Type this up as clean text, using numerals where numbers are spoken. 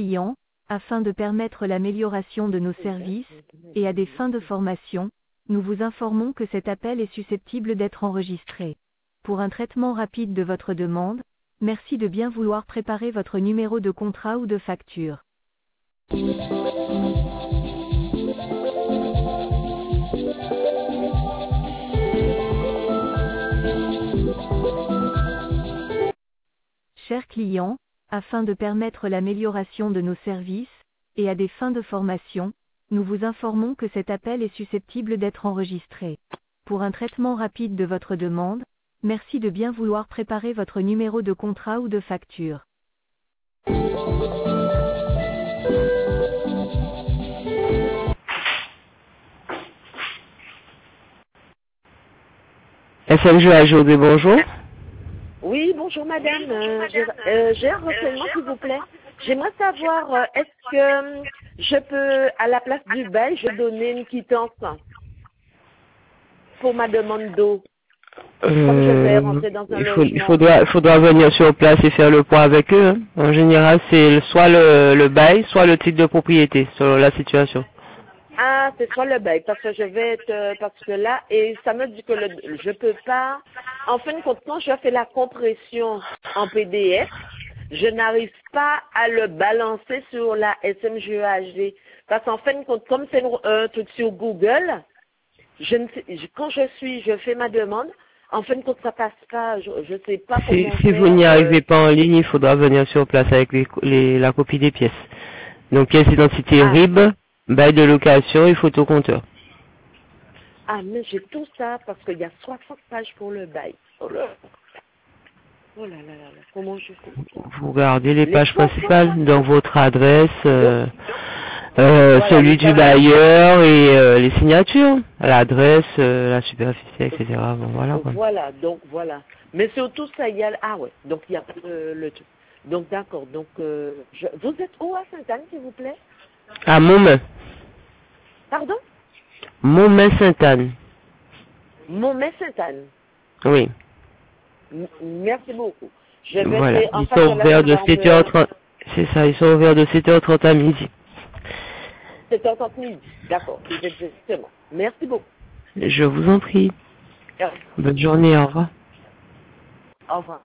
clients, afin de permettre l'amélioration de nos services, et à des fins de formation, nous vous informons que cet appel est susceptible d'être enregistré. Pour un traitement rapide de votre demande, merci de bien vouloir préparer votre numéro de contrat ou de facture. Chers clients, afin de permettre l'amélioration de nos services, et à des fins de formation, nous vous informons que cet appel est susceptible d'être enregistré. Pour un traitement rapide de votre demande, merci de bien vouloir préparer votre numéro de contrat ou de facture. SMG AJOD, bonjour. Oui, bonjour madame. J'ai un renseignement s'il vous plaît. J'aimerais savoir, est-ce que je peux, à la place du bail, je donner une quittance pour ma demande d'eau? Comme je vais rentrer dans un logement. Il faudra venir sur place et faire le point avec eux. Hein. En général, c'est soit le bail, soit le titre de propriété, selon la situation. Ah, c'est soit le bail, parce que je vais être, parce que là, et ça me dit que je peux pas, en fin de compte, quand je fais la compression en PDF, je n'arrive pas à le balancer sur la SMGEHD. Parce qu'en fin de compte, comme c'est un truc sur Google, quand je fais ma demande, en fin de compte, ça passe pas, je sais pas comment Si vous n'y arrivez pas en ligne, il faudra venir sur place avec la copie des pièces. Donc, pièce d'identité RIB, bail de location et photocompteur. Ah, mais j'ai tout ça parce qu'il y a 60 pages pour le bail. Oh là là là, comment je fais? Vous regardez les pages principales, donc votre adresse, voilà, celui du bailleur et les signatures, l'adresse, la superficie, etc. Bon, voilà. Voilà, donc voilà. Mais surtout ça, il y a... Ah ouais, donc il y a pas le truc. Donc d'accord, donc vous êtes où à Sainte-Anne, s'il vous plaît? À Montmain. Pardon? Montmain-Sainte-Anne. Montmain-Sainte-Anne. Oui. Merci beaucoup. Je vais Voilà, en ils face sont de la ouverts de gendarmerie. 7h30. C'est ça, ils sont ouverts de 7h30 à midi. 7h30 midi, d'accord, exactement. Merci beaucoup. Je vous en prie. Bonne journée, au revoir. Au revoir.